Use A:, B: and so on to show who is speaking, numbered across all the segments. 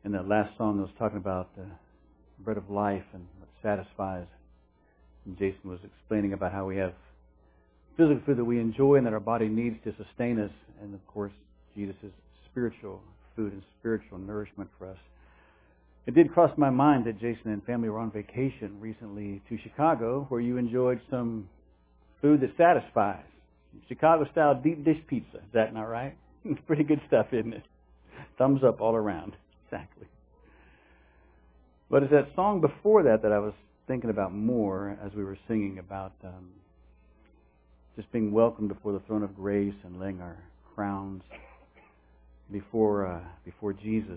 A: In that last song, I was talking about the bread of life and what satisfies. And Jason was explaining about how we have physical food that we enjoy and that our body needs to sustain us. And of course, Jesus is spiritual food and spiritual nourishment for us. It did cross my mind that Jason and family were on vacation recently to Chicago, where you enjoyed some food that satisfies. Chicago-style deep dish pizza. Is that not right? It's pretty good stuff, isn't it? Thumbs up all around. Exactly. But it's that song before that I was thinking about more as we were singing about just being welcomed before the throne of grace and laying our crowns before Jesus.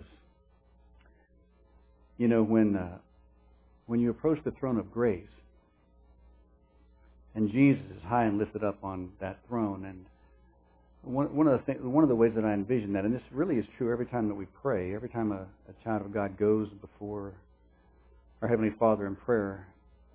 A: You know, when you approach the throne of grace, and Jesus is high and lifted up on that throne, and one of the ways that I envision that, and this really is true every time that we pray, every time a child of God goes before our Heavenly Father in prayer,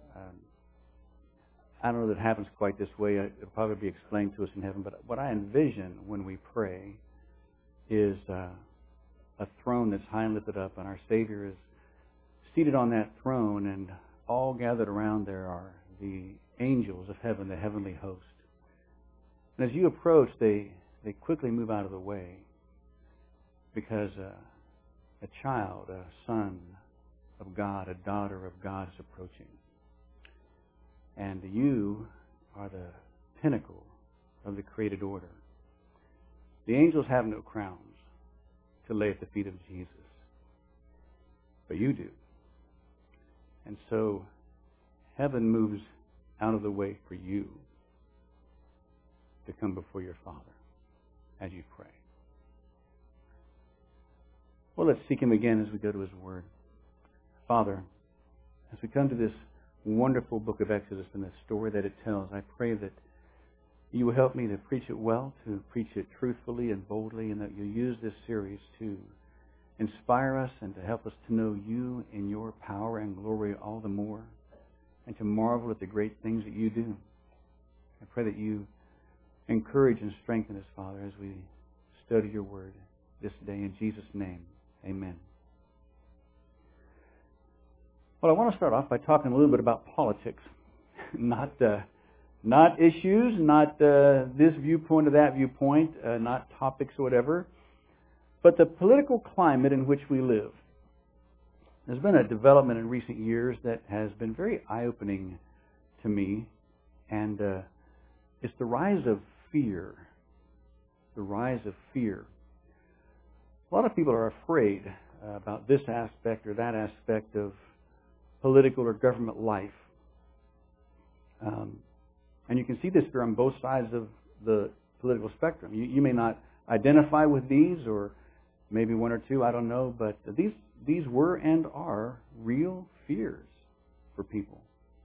A: I don't know that it happens quite this way. It'll probably be explained to us in heaven, but what I envision when we pray is a throne that's high and lifted up, and our Savior is seated on that throne, and all gathered around there are the angels of heaven, the heavenly host. And as you approach, they quickly move out of the way because a child, a son of God, a daughter of God is approaching. And you are the pinnacle of the created order. The angels have no crowns to lay at the feet of Jesus, but you do. And so heaven moves out of the way for you to come before your Father as you pray. Well, let's seek Him again as we go to His Word. Father, as we come to this wonderful book of Exodus and the story that it tells, I pray that you will help me to preach it well, to preach it truthfully and boldly, and that you'll use this series to inspire us and to help us to know you in your power and glory all the more, and to marvel at the great things that you do. I pray that you encourage and strengthen us, Father, as we study your word this day. In Jesus' name, amen. Well, I want to start off by talking a little bit about politics. Not issues, not this viewpoint or that viewpoint, not topics or whatever, but the political climate in which we live. There's been a development in recent years that has been very eye-opening to me, and it's the rise of fear. The rise of fear. A lot of people are afraid about this aspect or that aspect of political or government life. And you can see this fear on both sides of the political spectrum. You may not identify with these, or maybe one or two, I don't know, but these were and are real fears for people.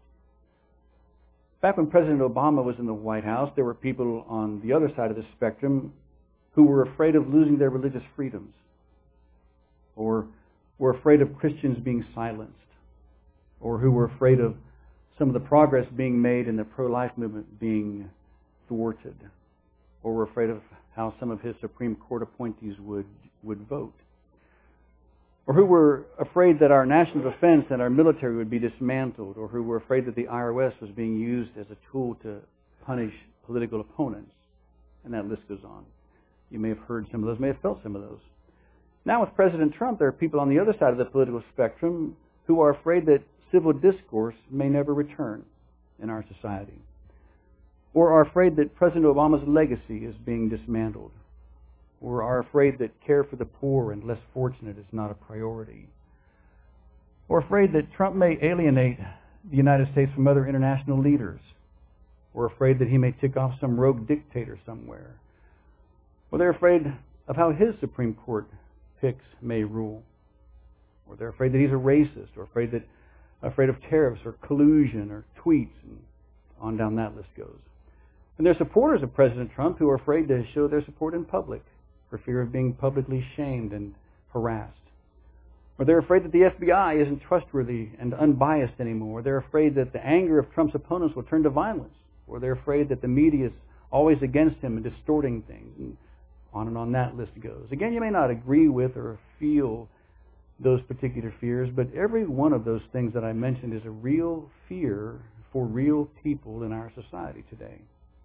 A: Back when President Obama was in the White House, there were people on the other side of the spectrum who were afraid of losing their religious freedoms, or were afraid of Christians being silenced, or who were afraid of some of the progress being made in the pro-life movement being thwarted, or were afraid of how some of his Supreme Court appointees would vote, or who were afraid that our national defense and our military would be dismantled, or who were afraid that the IRS was being used as a tool to punish political opponents. And that list goes on. You may have heard some of those, may have felt some of those. Now with President Trump, there are people on the other side of the political spectrum who are afraid that civil discourse may never return in our society, or are afraid that President Obama's legacy is being dismantled, or are afraid that care for the poor and less fortunate is not a priority, or afraid that Trump may alienate the United States from other international leaders, or afraid that he may tick off some rogue dictator somewhere, or they're afraid of how his Supreme Court picks may rule, or they're afraid that he's a racist, or afraid of tariffs or collusion or tweets, and on down that list goes. And there are supporters of President Trump who are afraid to show their support in public for fear of being publicly shamed and harassed. Or they're afraid that the FBI isn't trustworthy and unbiased anymore. They're afraid that the anger of Trump's opponents will turn to violence. Or they're afraid that the media is always against him and distorting things. And on that list goes. Again, you may not agree with or feel those particular fears, but every one of those things that I mentioned is a real fear for real people in our society today.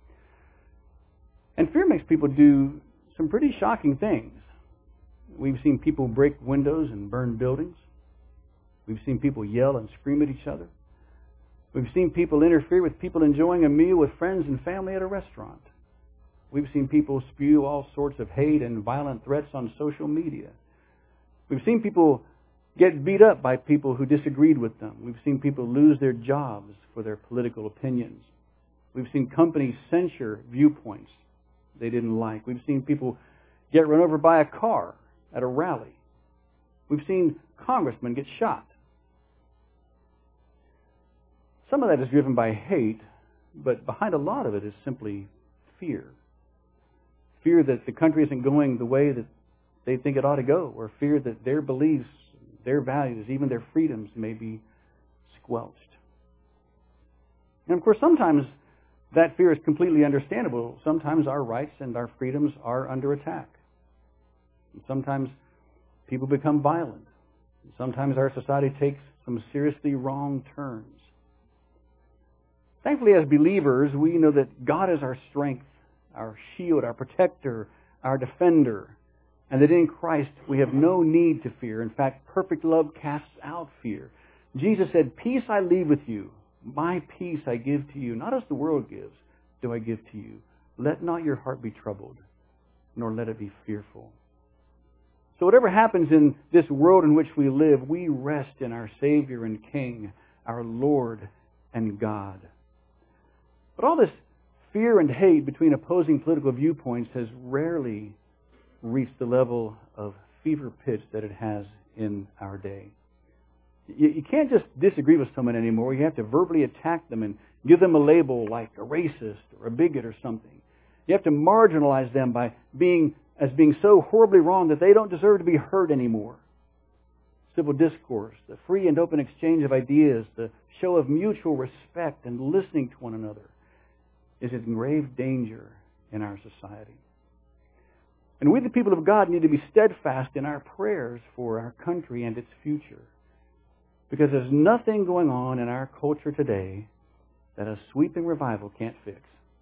A: And fear makes people do some pretty shocking things. We've seen people break windows and burn buildings. We've seen people yell and scream at each other. We've seen people interfere with people enjoying a meal with friends and family at a restaurant. We've seen people spew all sorts of hate and violent threats on social media. We've seen people get beat up by people who disagreed with them. We've seen people lose their jobs for their political opinions. We've seen companies censure viewpoints they didn't like. We've seen people get run over by a car at a rally. We've seen congressmen get shot. Some of that is driven by hate, but behind a lot of it is simply fear. Fear that the country isn't going the way that they think it ought to go, or fear that their beliefs, their values, even their freedoms may be squelched. And of course, sometimes that fear is completely understandable. Sometimes our rights and our freedoms are under attack. And sometimes people become violent. And sometimes our society takes some seriously wrong turns. Thankfully, as believers, we know that God is our strength, our shield, our protector, our defender, and that in Christ we have no need to fear. In fact, perfect love casts out fear. Jesus said, "Peace I leave with you. My peace I give to you. Not as the world gives, do I give to you. Let not your heart be troubled, nor let it be fearful." So whatever happens in this world in which we live, we rest in our Savior and King, our Lord and God. But all this fear and hate between opposing political viewpoints has rarely reached the level of fever pitch that it has in our day. You can't just disagree with someone anymore. You have to verbally attack them and give them a label like a racist or a bigot or something. You have to marginalize them by being so horribly wrong that they don't deserve to be heard anymore. Civil discourse, the free and open exchange of ideas, the show of mutual respect and listening to one another is in grave danger in our society. And we, the people of God, need to be steadfast in our prayers for our country and its future. Because there's nothing going on in our culture today that a sweeping revival can't fix.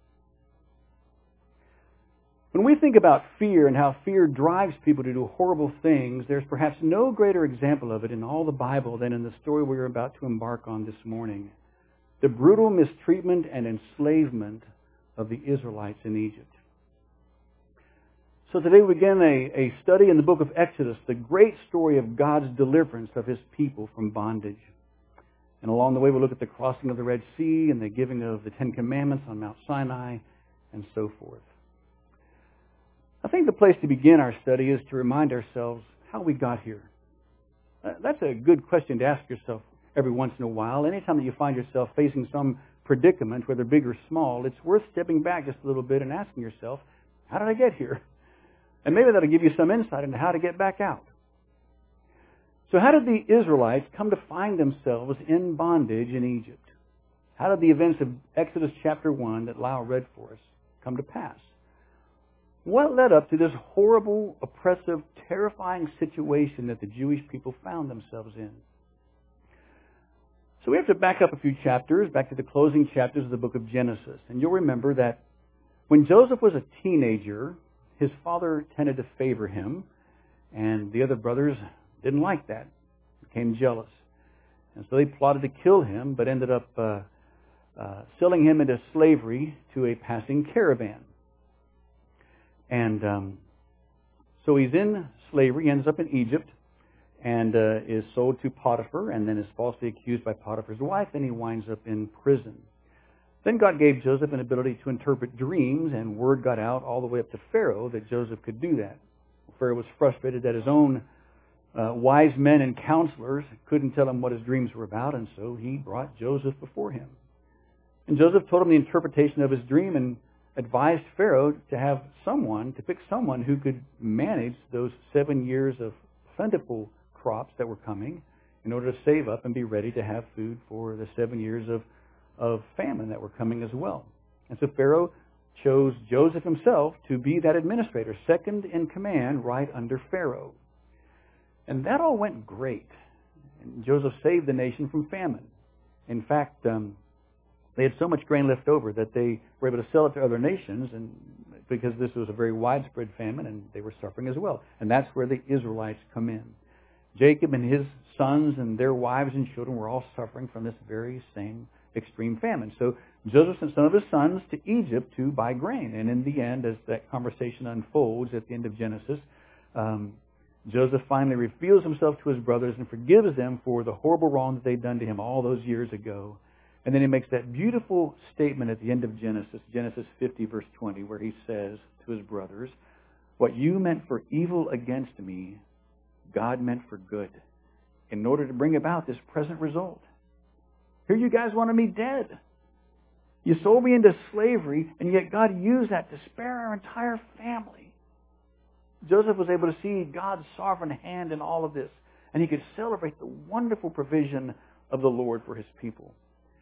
A: When we think about fear and how fear drives people to do horrible things, there's perhaps no greater example of it in all the Bible than in the story we're about to embark on this morning. The brutal mistreatment and enslavement of the Israelites in Egypt. So today we begin a study in the book of Exodus, the great story of God's deliverance of His people from bondage. And along the way we'll look at the crossing of the Red Sea and the giving of the Ten Commandments on Mount Sinai and so forth. I think the place to begin our study is to remind ourselves how we got here. That's a good question to ask yourself every once in a while. Anytime that you find yourself facing some predicament, whether big or small, it's worth stepping back just a little bit and asking yourself, how did I get here? And maybe that'll give you some insight into how to get back out. So how did the Israelites come to find themselves in bondage in Egypt? How did the events of Exodus chapter 1 that Lyle read for us come to pass? What led up to this horrible, oppressive, terrifying situation that the Jewish people found themselves in? So we have to back up a few chapters, back to the closing chapters of the book of Genesis. And you'll remember that when Joseph was a teenager, his father tended to favor him, and the other brothers didn't like that, became jealous. And so they plotted to kill him, but ended up selling him into slavery to a passing caravan. And so he's in slavery, ends up in Egypt, and is sold to Potiphar, and then is falsely accused by Potiphar's wife, and he winds up in prison. Then God gave Joseph an ability to interpret dreams, and word got out all the way up to Pharaoh that Joseph could do that. Pharaoh was frustrated that his own wise men and counselors couldn't tell him what his dreams were about, and so he brought Joseph before him. And Joseph told him the interpretation of his dream and advised Pharaoh to pick someone who could manage those 7 years of plentiful crops that were coming in order to save up and be ready to have food for the 7 years of famine that were coming as well. And so Pharaoh chose Joseph himself to be that administrator, second in command right under Pharaoh. And that all went great. And Joseph saved the nation from famine. In fact, they had so much grain left over that they were able to sell it to other nations, and because this was a very widespread famine, and they were suffering as well. And that's where the Israelites come in. Jacob and his sons and their wives and children were all suffering from this very same extreme famine. So Joseph sent some of his sons to Egypt to buy grain. And in the end, as that conversation unfolds at the end of Genesis, Joseph finally reveals himself to his brothers and forgives them for the horrible wrong that they'd done to him all those years ago. And then he makes that beautiful statement at the end of Genesis 50, verse 20, where he says to his brothers, "What you meant for evil against me, God meant for good, in order to bring about this present result. Here you guys wanted me dead. You sold me into slavery, and yet God used that to spare our entire family." Joseph was able to see God's sovereign hand in all of this, and he could celebrate the wonderful provision of the Lord for his people.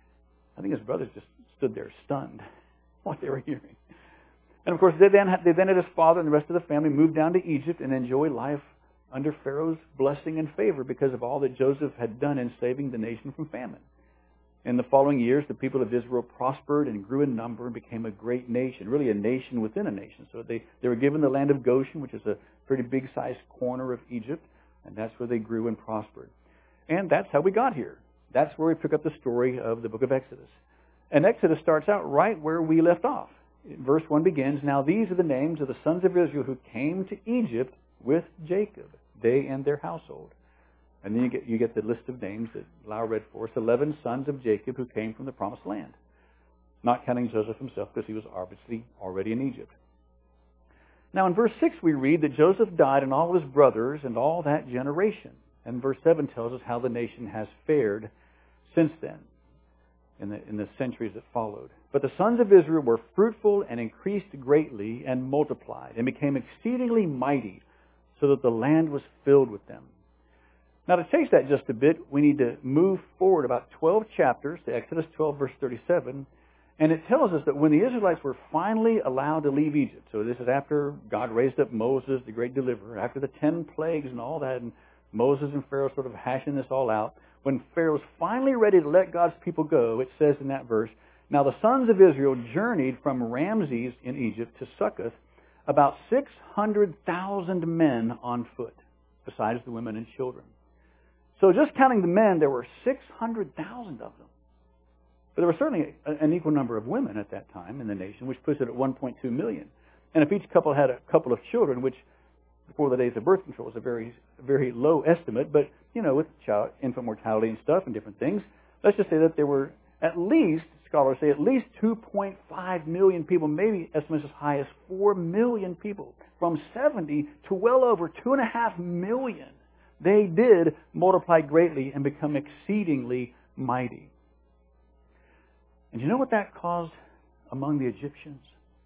A: I think his brothers just stood there stunned what they were hearing. And of course, they then had his father and the rest of the family moved down to Egypt and enjoy life under Pharaoh's blessing and favor because of all that Joseph had done in saving the nation from famine. In the following years, the people of Israel prospered and grew in number and became a great nation, really a nation within a nation. So they were given the land of Goshen, which is a pretty big-sized corner of Egypt, and that's where they grew and prospered. And that's how we got here. That's where we pick up the story of the book of Exodus. And Exodus starts out right where we left off. Verse 1 begins, "Now these are the names of the sons of Israel who came to Egypt with Jacob, they and their household." And then you get the list of names that Lau read for us, 11 sons of Jacob who came from the promised land. Not counting Joseph himself because he was obviously already in Egypt. Now in verse 6 we read that Joseph died and all his brothers and all that generation. And verse 7 tells us how the nation has fared since then, in the centuries that followed. "But the sons of Israel were fruitful and increased greatly and multiplied and became exceedingly mighty, so that the land was filled with them." Now to chase that just a bit, we need to move forward about 12 chapters to Exodus 12, verse 37. And it tells us that when the Israelites were finally allowed to leave Egypt, so this is after God raised up Moses, the great deliverer, after the 10 plagues and all that, and Moses and Pharaoh sort of hashing this all out. When Pharaoh's finally ready to let God's people go, it says in that verse, "Now the sons of Israel journeyed from Ramses in Egypt to Succoth, about 600,000 men on foot, besides the women and children." So just counting the men, there were 600,000 of them. But there were certainly an equal number of women at that time in the nation, which puts it at 1.2 million. And if each couple had a couple of children, which before the days of birth control was a very, very low estimate, but, with infant mortality and stuff and different things, let's just say that there were at least, scholars say, at least 2.5 million people, maybe estimates as high as 4 million people, from 70 to well over 2.5 million. They did multiply greatly and become exceedingly mighty. And you know what that caused among the Egyptians?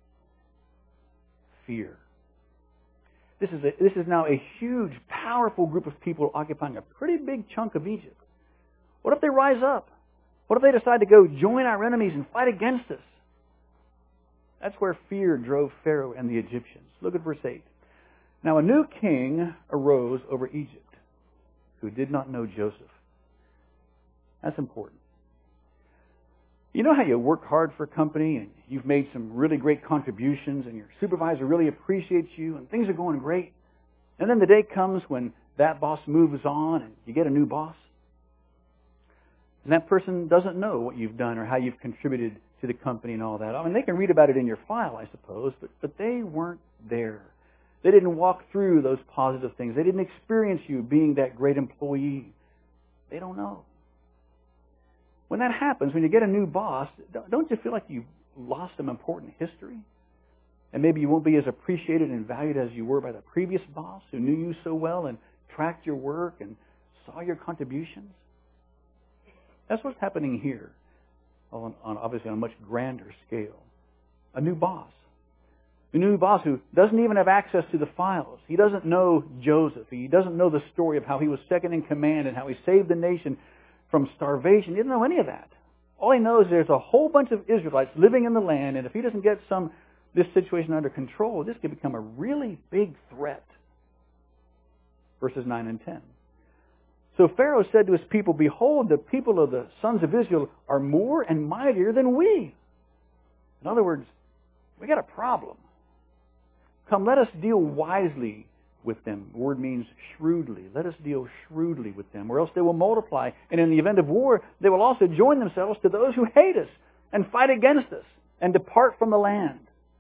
A: Fear. This is now a huge, powerful group of people occupying a pretty big chunk of Egypt. What if they rise up? What if they decide to go join our enemies and fight against us? That's where fear drove Pharaoh and the Egyptians. Look at verse 8. "Now a new king arose over Egypt, who did not know Joseph." That's important. You know how you work hard for a company and you've made some really great contributions and your supervisor really appreciates you and things are going great, and then the day comes when that boss moves on and you get a new boss, and that person doesn't know what you've done or how you've contributed to the company and all that. I mean, they can read about it in your file, I suppose, but they weren't there. They didn't walk through those positive things. They didn't experience you being that great employee. They don't know. When that happens, when you get a new boss, don't you feel like you've lost some important history? And maybe you won't be as appreciated and valued as you were by the previous boss who knew you so well and tracked your work and saw your contributions? That's what's happening here, obviously on a much grander scale. A new boss. A new boss who doesn't even have access to the files. He doesn't know Joseph. He doesn't know the story of how he was second in command and how he saved the nation from starvation. He doesn't know any of that. All he knows is there's a whole bunch of Israelites living in the land, and if he doesn't get this situation under control, this could become a really big threat verses 9 and 10. So Pharaoh said to his people, "Behold, the people of the sons of Israel are more and mightier than we." In other words, we got a problem. Come, let us deal wisely with them. The word means shrewdly. Let us deal shrewdly with them, or else they will multiply. And in the event of war, they will also join themselves to those who hate us and fight against us and depart from the land.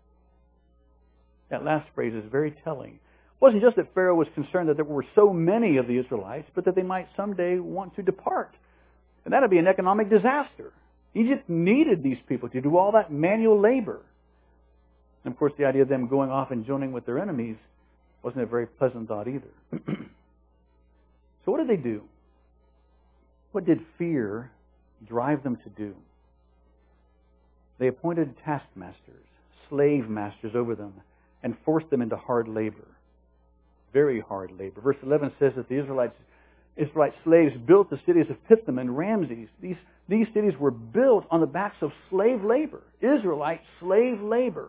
A: That last phrase is very telling. It wasn't just that Pharaoh was concerned that there were so many of the Israelites, but that they might someday want to depart. And that would be an economic disaster. Egypt needed these people to do all that manual labor. And of course, the idea of them going off and joining with their enemies wasn't a very pleasant thought either. So what did they do? What did fear drive them to do? They appointed taskmasters, slave masters over them, and forced them into hard labor. Very hard labor. Verse 11 says that the Israelite slaves built the cities of Pithom and Ramses. These cities were built on the backs of slave labor. Israelite slave labor.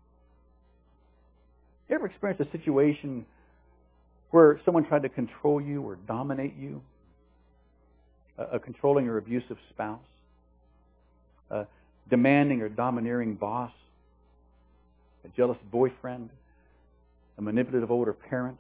A: You ever experienced a situation where someone tried to control you or dominate you? A controlling or abusive spouse? A demanding or domineering boss? A jealous boyfriend? A manipulative older parent?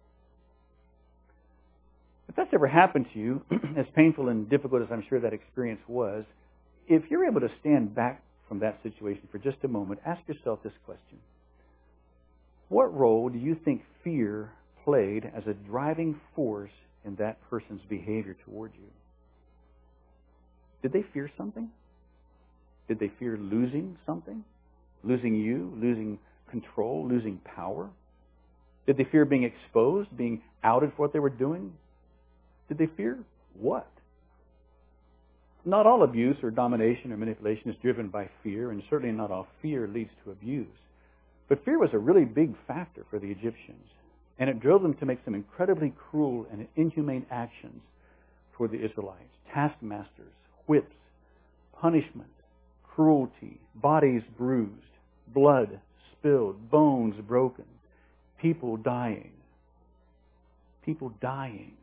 A: If that's ever happened to you, as painful and difficult as I'm sure that experience was, if you're able to stand back from that situation for just a moment, ask yourself this question. What role do you think fear played as a driving force in that person's behavior toward you? Did they fear something? Did they fear losing something? Losing you? Losing control? Losing power? Did they fear being exposed? Being outed for what they were doing? Did they fear what? Not all abuse or domination or manipulation is driven by fear, and certainly not all fear leads to abuse. But fear was a really big factor for the Egyptians, and it drove them to make some incredibly cruel and inhumane actions toward the Israelites. Taskmasters, whips, punishment, cruelty, bodies bruised, blood spilled, bones broken, people dying. People dying.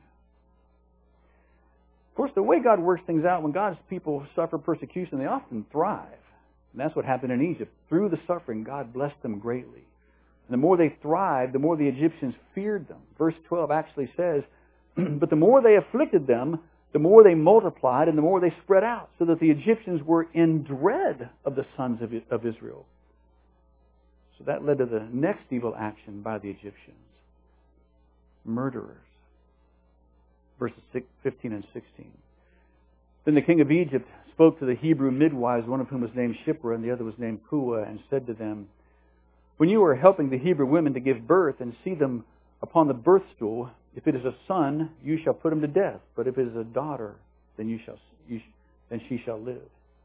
A: Of course, the way God works things out, when God's people suffer persecution, they often thrive. And that's what happened in Egypt. Through the suffering, God blessed them greatly. And the more they thrived, the more the Egyptians feared them. Verse 12 actually says, but the more they afflicted them, the more they multiplied and the more they spread out, so that the Egyptians were in dread of the sons of Israel. So that led to the next evil action by the Egyptians. Murderers. Verses 15 and 16. Then the king of Egypt spoke to the Hebrew midwives, one of whom was named Shiphrah and the other was named Puah, and said to them, when you are helping the Hebrew women to give birth and see them upon the birth stool, if it is a son, you shall put him to death. But if it is a daughter, then she shall live.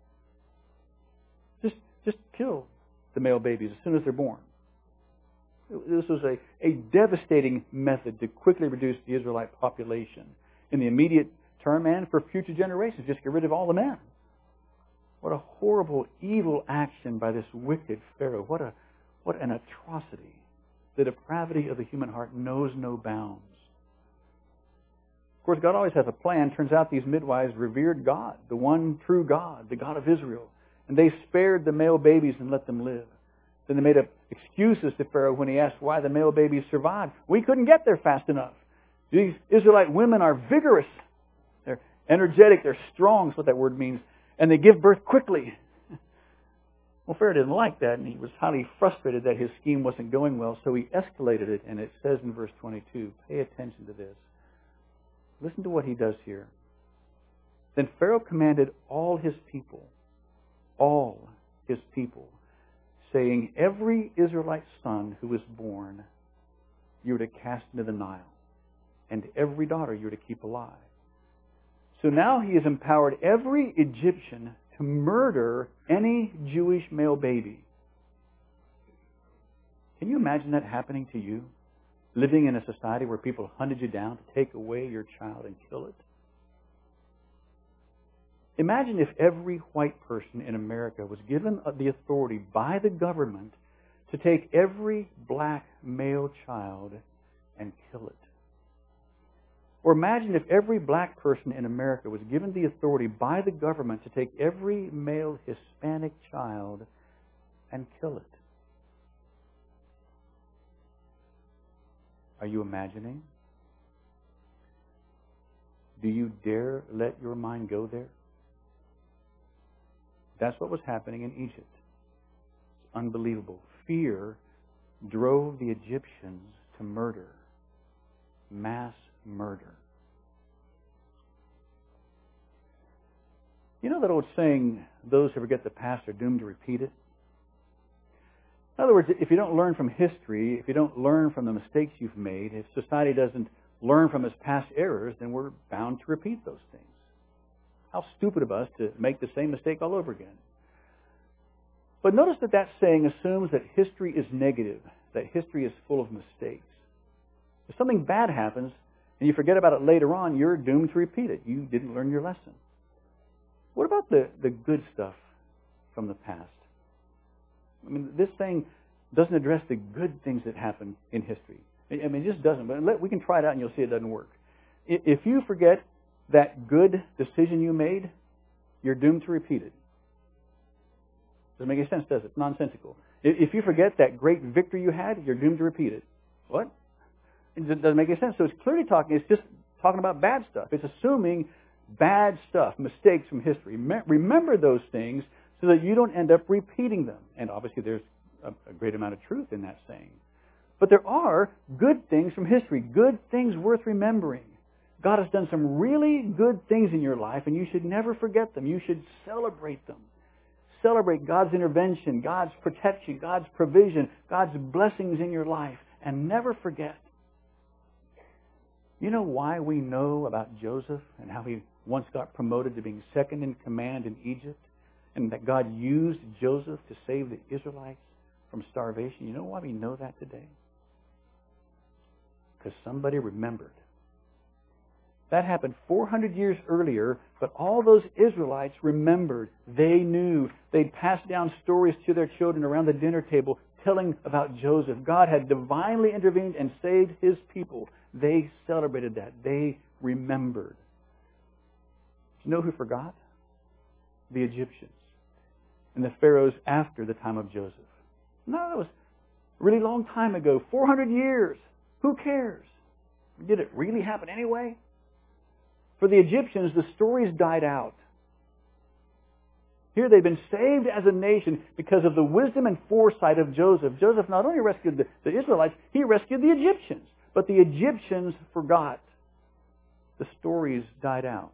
A: Just kill the male babies as soon as they're born. This was a devastating method to quickly reduce the Israelite population in the immediate term and for future generations. Just get rid of all the men. What a horrible, evil action by this wicked Pharaoh. What an atrocity. The depravity of the human heart knows no bounds. Of course, God always has a plan. Turns out these midwives revered God, the one true God, the God of Israel. And they spared the male babies and let them live. Then they made up excuses to Pharaoh when he asked why the male babies survived. We couldn't get there fast enough. These Israelite women are vigorous. They're energetic. They're strong is what that word means. And they give birth quickly. Well, Pharaoh didn't like that, and he was highly frustrated that his scheme wasn't going well, so he escalated it, and it says in verse 22, pay attention to this. Listen to what he does here. Then Pharaoh commanded all his people, saying, every Israelite son who is born, you are to cast into the Nile, and every daughter you are to keep alive. So now he has empowered every Egyptian to murder any Jewish male baby. Can you imagine that happening to you? Living in a society where people hunted you down to take away your child and kill it? Imagine if every white person in America was given the authority by the government to take every black male child and kill it. Or imagine if every black person in America was given the authority by the government to take every male Hispanic child and kill it. Are you imagining? Do you dare let your mind go there? That's what was happening in Egypt. It's unbelievable. Fear drove the Egyptians to murder. Mass murder. You know that old saying, those who forget the past are doomed to repeat it? In other words, if you don't learn from history, if you don't learn from the mistakes you've made, if society doesn't learn from its past errors, then we're bound to repeat those things. How stupid of us to make the same mistake all over again. But notice that that saying assumes that history is negative, that history is full of mistakes. If something bad happens and you forget about it later on, you're doomed to repeat it. You didn't learn your lesson. What about the good stuff from the past? I mean, this saying doesn't address the good things that happen in history. I mean, it just doesn't. But we can try it out and you'll see it doesn't work. If you forget that good decision you made, you're doomed to repeat it. Doesn't make any sense, does it? It's nonsensical. If you forget that great victory you had, you're doomed to repeat it. What? It doesn't make any sense. So it's clearly it's just talking about bad stuff. It's assuming bad stuff, mistakes from history. Remember those things so that you don't end up repeating them. And obviously there's a great amount of truth in that saying. But there are good things from history, good things worth remembering. God has done some really good things in your life, and you should never forget them. You should celebrate them. Celebrate God's intervention, God's protection, God's provision, God's blessings in your life, and never forget. You know why we know about Joseph and how he once got promoted to being second in command in Egypt, and that God used Joseph to save the Israelites from starvation? You know why we know that today? Because somebody remembered. That happened 400 years earlier, but all those Israelites remembered. They knew. They'd passed down stories to their children around the dinner table telling about Joseph. God had divinely intervened and saved His people. They celebrated that. They remembered. You know who forgot? The Egyptians and the pharaohs after the time of Joseph. No, that was a really long time ago. 400 years. Who cares? Did it really happen anyway? For the Egyptians, the stories died out. Here they've been saved as a nation because of the wisdom and foresight of Joseph. Joseph not only rescued the Israelites, he rescued the Egyptians. But the Egyptians forgot. The stories died out.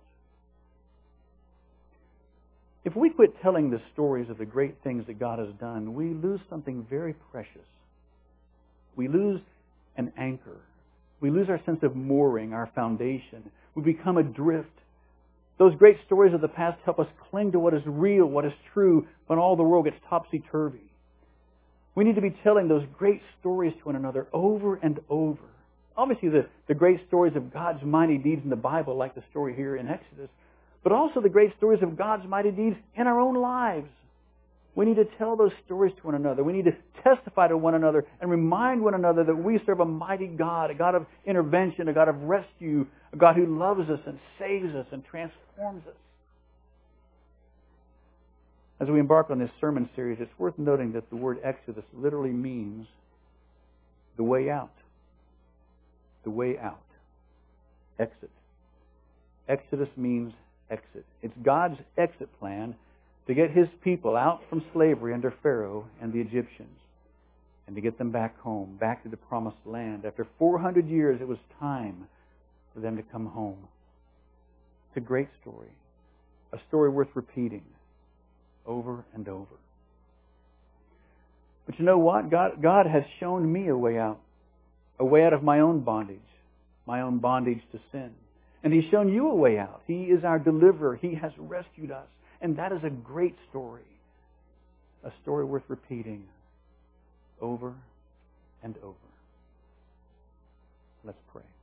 A: If we quit telling the stories of the great things that God has done, we lose something very precious. We lose an anchor. We lose our sense of mooring, our foundation. We become adrift. Those great stories of the past help us cling to what is real, what is true, when all the world gets topsy-turvy. We need to be telling those great stories to one another over and over. Obviously, the great stories of God's mighty deeds in the Bible, like the story here in Exodus, but also the great stories of God's mighty deeds in our own lives. We need to tell those stories to one another. We need to testify to one another and remind one another that we serve a mighty God, a God of intervention, a God of rescue, a God who loves us and saves us and transforms us. As we embark on this sermon series, it's worth noting that the word Exodus literally means the way out. The way out. Exit. Exodus means exit. It's God's exit plan to get His people out from slavery under Pharaoh and the Egyptians and to get them back home, back to the promised land. After 400 years, it was time for them to come home. It's a great story, a story worth repeating over and over. But you know what? God has shown me a way out of my own bondage to sin. And He's shown you a way out. He is our deliverer. He has rescued us. And that is a great story. A story worth repeating over and over. Let's pray.